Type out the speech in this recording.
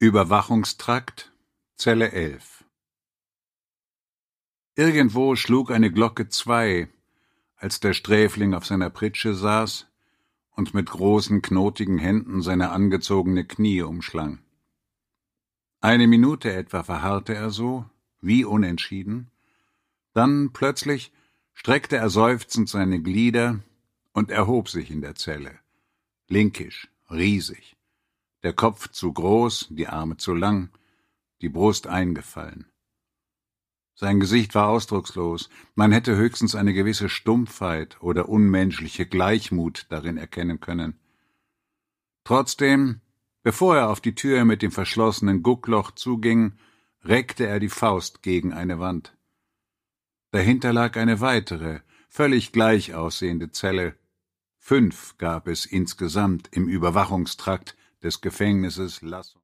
Überwachungstrakt, Zelle 11. Irgendwo schlug eine Glocke 2, als der Sträfling auf seiner Pritsche saß und mit großen, knotigen Händen seine angezogene Knie umschlang. Eine Minute etwa verharrte er so, wie unentschieden, dann plötzlich streckte er seufzend seine Glieder und erhob sich in der Zelle, linkisch, riesig, der Kopf zu groß, die Arme zu lang, die Brust eingefallen. Sein Gesicht war ausdruckslos, man hätte höchstens eine gewisse Stumpfheit oder unmenschliche Gleichmut darin erkennen können. Trotzdem, bevor er auf die Tür mit dem verschlossenen Guckloch zuging, reckte er die Faust gegen eine Wand. Dahinter lag eine weitere, völlig gleich aussehende Zelle. 5 gab es insgesamt im Überwachungstrakt des Gefängnisses Lasso.